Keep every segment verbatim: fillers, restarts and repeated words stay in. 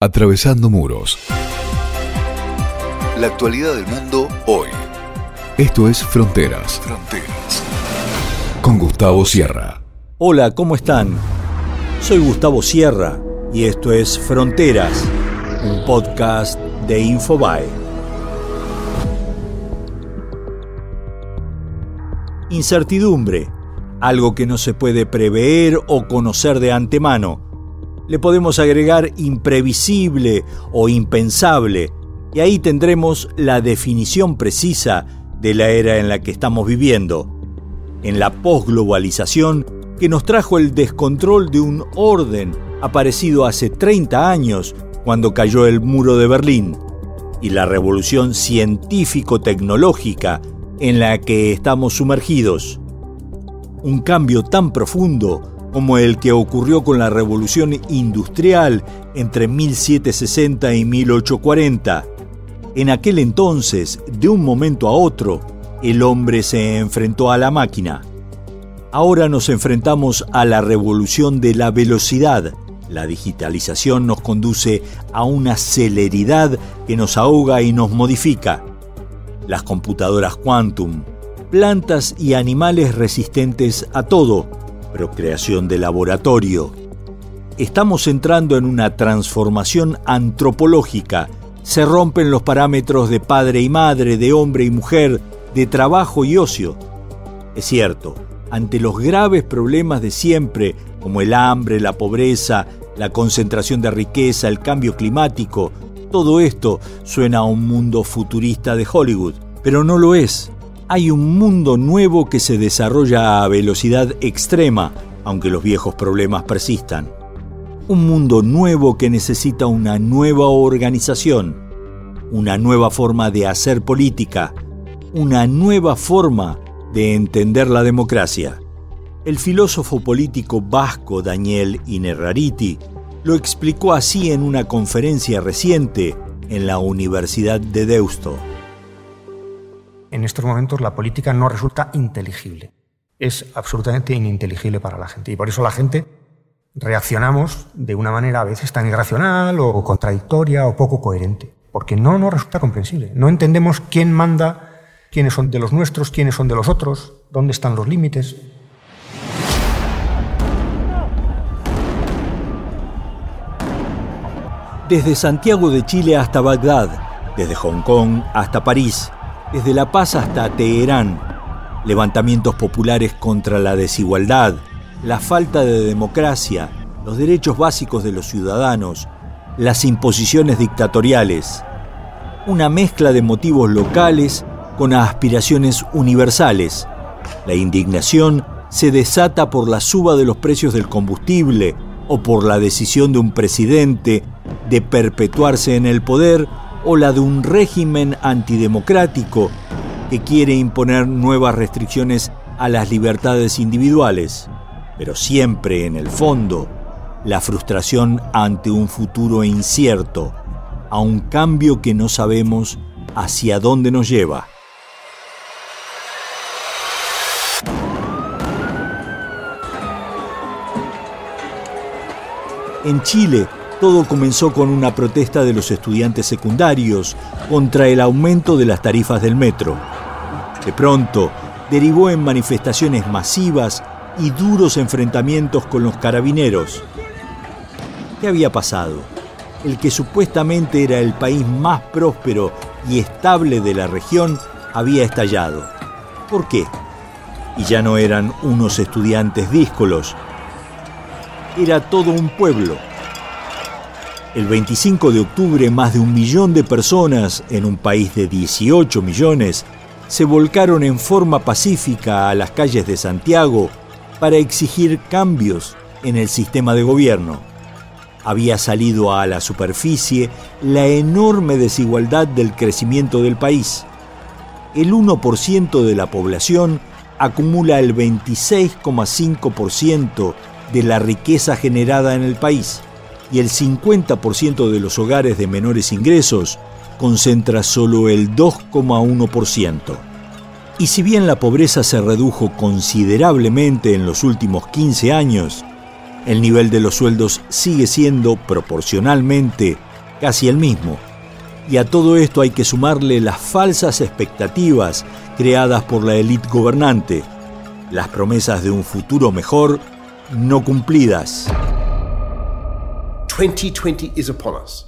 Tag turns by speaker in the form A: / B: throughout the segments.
A: Atravesando muros. La actualidad del mundo hoy. Esto es Fronteras. Fronteras. Con Gustavo Sierra.
B: Hola, ¿cómo están? Soy Gustavo Sierra y esto es Fronteras, un podcast de Infobae. Incertidumbre, algo que no se puede prever o conocer de antemano. Le podemos agregar imprevisible o impensable, y ahí tendremos la definición precisa de la era en la que estamos viviendo. En la posglobalización que nos trajo el descontrol de un orden aparecido hace treinta años cuando cayó el muro de Berlín, y la revolución científico-tecnológica en la que estamos sumergidos. Un cambio tan profundo como el que ocurrió con la revolución industrial entre mil setecientos sesenta y mil ochocientos cuarenta. En aquel entonces, de un momento a otro, el hombre se enfrentó a la máquina. Ahora nos enfrentamos a la revolución de la velocidad. La digitalización nos conduce a una celeridad que nos ahoga y nos modifica. Las computadoras quantum, plantas y animales resistentes a todo, procreación de laboratorio. Estamos entrando en una transformación antropológica. Se rompen los parámetros de padre y madre, de hombre y mujer, de trabajo y ocio. Es cierto, ante los graves problemas de siempre, como el hambre, la pobreza, la concentración de riqueza, el cambio climático, todo esto suena a un mundo futurista de Hollywood, pero no lo es. Hay un mundo nuevo que se desarrolla a velocidad extrema, aunque los viejos problemas persistan. Un mundo nuevo que necesita una nueva organización, una nueva forma de hacer política, una nueva forma de entender la democracia. El filósofo político vasco Daniel Innerarity lo explicó así en una conferencia reciente en la Universidad de Deusto.
C: En estos momentos la política no resulta inteligible. Es absolutamente ininteligible para la gente. Y por eso la gente reaccionamos de una manera a veces tan irracional o contradictoria o poco coherente. Porque no nos resulta comprensible. No entendemos quién manda, quiénes son de los nuestros, quiénes son de los otros, dónde están los límites.
B: Desde Santiago de Chile hasta Bagdad, desde Hong Kong hasta París, desde La Paz hasta Teherán, levantamientos populares contra la desigualdad, la falta de democracia, los derechos básicos de los ciudadanos, las imposiciones dictatoriales, una mezcla de motivos locales con aspiraciones universales. La indignación se desata por la suba de los precios del combustible o por la decisión de un presidente de perpetuarse en el poder o la de un régimen antidemocrático que quiere imponer nuevas restricciones a las libertades individuales, pero siempre en el fondo la frustración ante un futuro incierto, a un cambio que no sabemos hacia dónde nos lleva. En Chile, todo comenzó con una protesta de los estudiantes secundarios contra el aumento de las tarifas del metro. De pronto, derivó en manifestaciones masivas y duros enfrentamientos con los carabineros. ¿Qué había pasado? El que supuestamente era el país más próspero y estable de la región había estallado. ¿Por qué? Y ya no eran unos estudiantes díscolos. Era todo un pueblo. El veinticinco de octubre, más de un millón de personas en un país de dieciocho millones se volcaron en forma pacífica a las calles de Santiago para exigir cambios en el sistema de gobierno. Había salido a la superficie la enorme desigualdad del crecimiento del país. El uno por ciento de la población acumula el veintiséis coma cinco por ciento de la riqueza generada en el país, y el cincuenta por ciento de los hogares de menores ingresos concentra solo el dos coma uno por ciento. Y si bien la pobreza se redujo considerablemente en los últimos quince años, el nivel de los sueldos sigue siendo proporcionalmente casi el mismo. Y a todo esto hay que sumarle las falsas expectativas creadas por la élite gobernante, las promesas de un futuro mejor no cumplidas.
D: twenty twenty is upon us.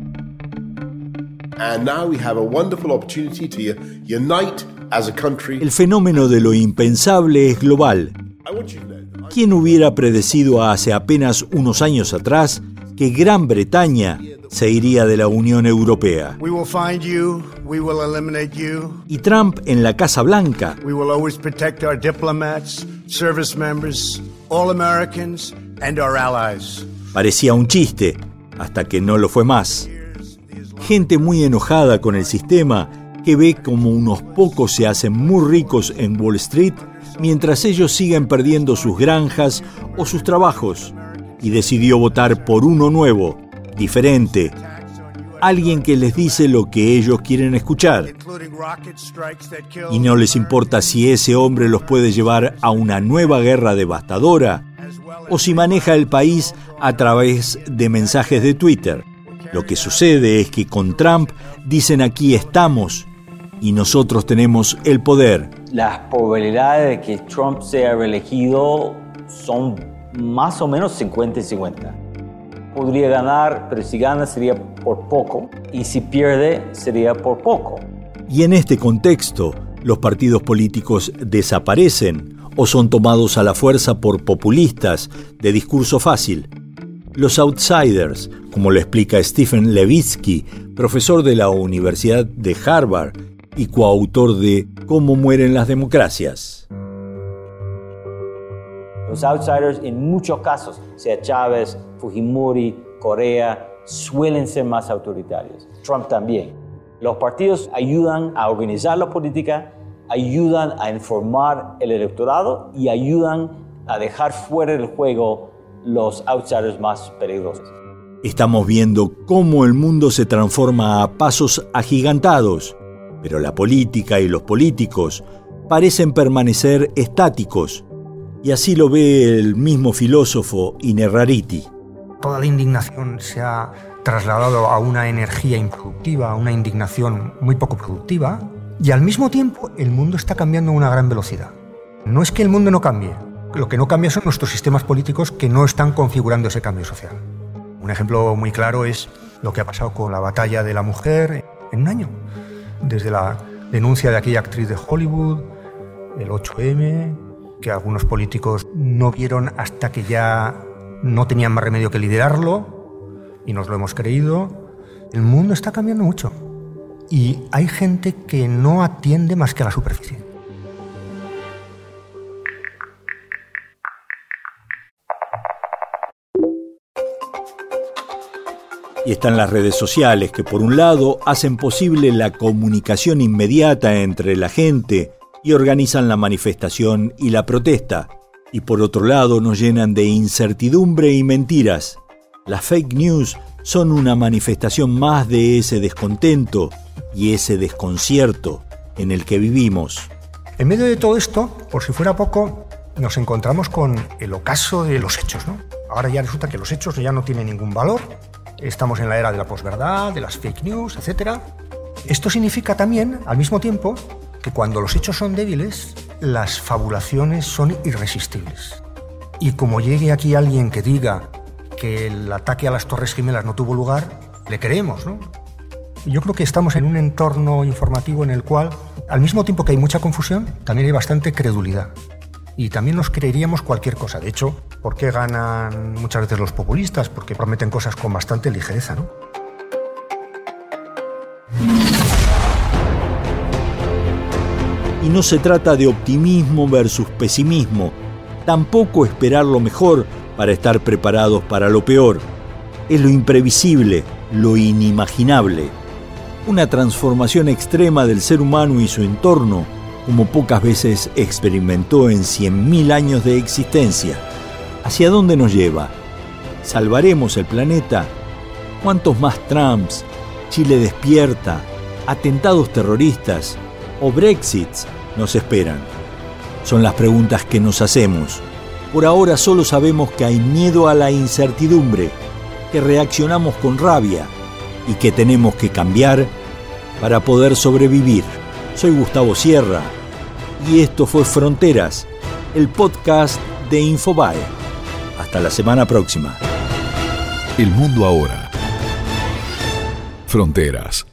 D: And now we have a wonderful opportunity to unite as a country.
B: El fenómeno de lo impensable es global. ¿Quién hubiera predecido hace apenas unos años atrás que Gran Bretaña se iría de la Unión Europea?
E: We will find you, we will eliminate you.
B: Y Trump en la Casa Blanca.
E: We will always protect our diplomats, service members, all Americans and our allies.
B: Parecía un chiste, hasta que no lo fue más. Gente muy enojada con el sistema que ve como unos pocos se hacen muy ricos en Wall Street mientras ellos siguen perdiendo sus granjas o sus trabajos, y decidió votar por uno nuevo, diferente, alguien que les dice lo que ellos quieren escuchar. Y no les importa si ese hombre los puede llevar a una nueva guerra devastadora o si maneja el país a través de mensajes de Twitter. Lo que sucede es que con Trump dicen aquí estamos y nosotros tenemos el poder.
F: Las probabilidades de que Trump sea reelegido son más o menos cincuenta y cincuenta. Podría ganar, pero si gana sería por poco, y si pierde sería por poco.
B: Y en este contexto, los partidos políticos desaparecen o son tomados a la fuerza por populistas de discurso fácil. Los outsiders, como lo explica Stephen Levitsky, profesor de la Universidad de Harvard y coautor de Cómo mueren las democracias.
F: Los outsiders en muchos casos, sea Chávez, Fujimori, Correa, suelen ser más autoritarios. Trump también. Los partidos ayudan a organizar la política, ayudan a informar el electorado y ayudan a dejar fuera del juego los outsiders más peligrosos.
B: Estamos viendo cómo el mundo se transforma a pasos agigantados, pero la política y los políticos parecen permanecer estáticos, y así lo ve el mismo filósofo Innerarity.
C: Toda la indignación se ha trasladado a una energía improductiva, a una indignación muy poco productiva, y al mismo tiempo el mundo está cambiando a una gran velocidad. No es que el mundo no cambie, lo que no cambia son nuestros sistemas políticos que no están configurando ese cambio social. Un ejemplo muy claro es lo que ha pasado con la batalla de la mujer en un año. Desde la denuncia de aquella actriz de Hollywood, el ocho eme, que algunos políticos no vieron hasta que ya no tenían más remedio que liderarlo, y nos lo hemos creído. El mundo está cambiando mucho y hay gente que no atiende más que a la superficie.
B: Y están las redes sociales que, por un lado, hacen posible la comunicación inmediata entre la gente y organizan la manifestación y la protesta, y por otro lado nos llenan de incertidumbre y mentiras. Las fake news son una manifestación más de ese descontento y ese desconcierto en el que vivimos.
C: En medio de todo esto, por si fuera poco, nos encontramos con el ocaso de los hechos, ¿no? Ahora ya resulta que los hechos ya no tienen ningún valor. Estamos en la era de la posverdad, de las fake news, etcétera. Esto significa también, al mismo tiempo, que cuando los hechos son débiles, las fabulaciones son irresistibles. Y como llegue aquí alguien que diga que el ataque a las Torres Gemelas no tuvo lugar, le creemos, ¿no? Yo creo que estamos en un entorno informativo en el cual, al mismo tiempo que hay mucha confusión, también hay bastante credulidad. Y también nos creeríamos cualquier cosa. De hecho, ¿por qué ganan muchas veces los populistas? Porque prometen cosas con bastante ligereza, ¿no?
B: Y no se trata de optimismo versus pesimismo, tampoco esperar lo mejor para estar preparados para lo peor. Es lo imprevisible, lo inimaginable. Una transformación extrema del ser humano y su entorno, como pocas veces experimentó en cien mil años de existencia. ¿Hacia dónde nos lleva? ¿Salvaremos el planeta? ¿Cuántos más Trumps? ¿Chile despierta? ¿Atentados terroristas? ¿O Brexits nos esperan? Son las preguntas que nos hacemos. Por ahora solo sabemos que hay miedo a la incertidumbre, que reaccionamos con rabia y que tenemos que cambiar para poder sobrevivir. Soy Gustavo Sierra y esto fue Fronteras, el podcast de Infobae. Hasta la semana próxima.
A: El mundo ahora. Fronteras.